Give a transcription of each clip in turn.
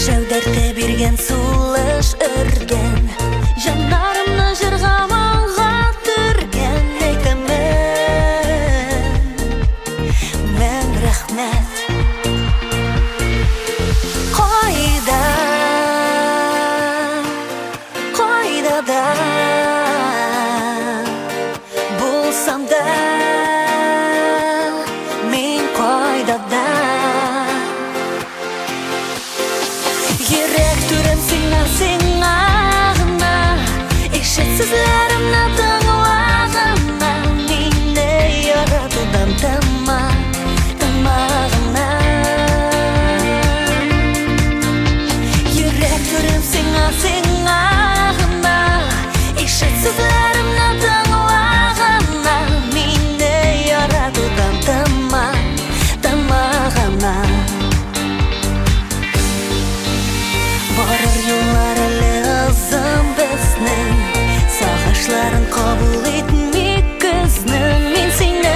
Шәудәртә биргән сулыш өргән, җаннарымны җырга моңга төргән. Әйтәмен мен рәхмәт. Кайда да булсам да, мин кайда да. Йөрәк түрем сиңа гына, ишетсезләремне тыңлаганда, мине яратудан тама гына. Йөрәк түрем сиңа гына, ишетсезләремне тыңлаганда, мине яратудан тама гына. Барыр юллар әле озын безнең, сагышларын кабул итми көзнең. Мин сине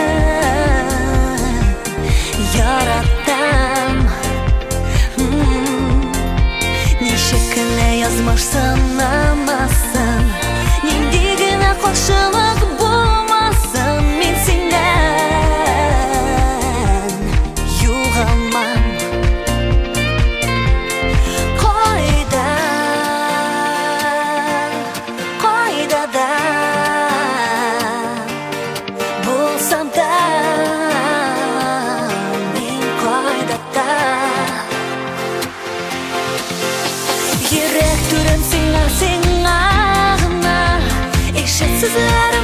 яратам. Ничек кенә язмыш санамасын, нинди генә каршылык булмасын, мин синнән югалмам. Булсам да, мин кайда да. Йөрәк түрем сиңа гына, ишетсезләр